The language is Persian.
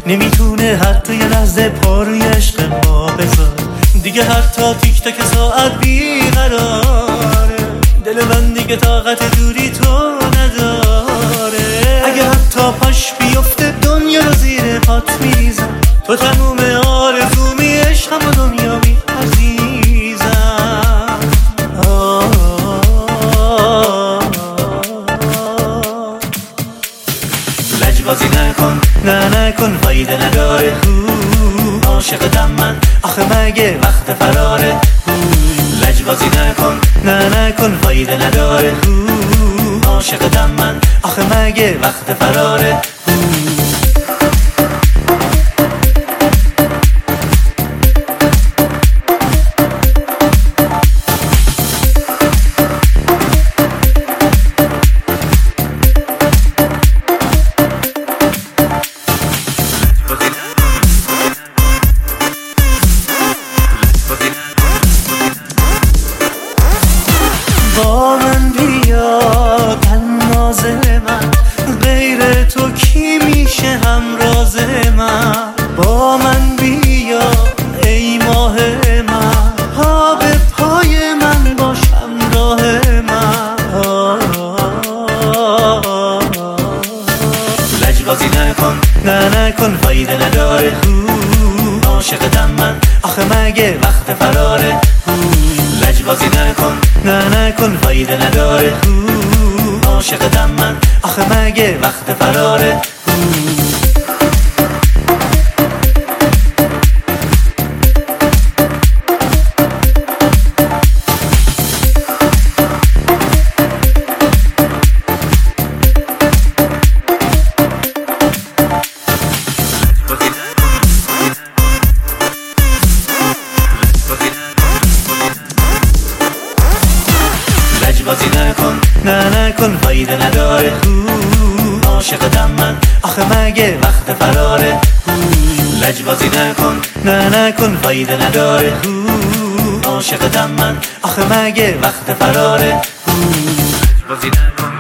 نمیتونه حتی یه لحظه پا روی عشق ما بذار. دیگه حتی تیک تاک ساعت بیقراره، دل من دیگه طاقت دوری تو نداره. اگه حتی پاش بیفته دنیا رو زیر پات میریزم، تو تموم آرزومی، عشقم و دنیامی عزیزم. لجبازی نکن، نه نکن، فایده نداره. عاشقتم من، آخه مگه وقت فراره. لجبازی نکن، نه نکن، فایده نداره. عاشقتم من، آخه مگه وقت فراره. با من بیا تناز من، غیر تو کی میشه همراز من. با من بیا ای ماه من، پا به پای من باش همراه من. لجبازی نکن، نه نکن، فایده نداره. عاشقتم من، آخه مگه وقت فراره. لجبازی نکن، نه نکن، فایده نداره. عاشقتم من، آخه مگه وقت فراره. لجبازی نکن، نه نکن، فایده نداره. عاشقتم من، آخه مگه وقت فراره. لجبازی نکن، نه نکن، فایده نداره. عاشقتم من، آخه مگه وقت فراره. لجبازی نکن.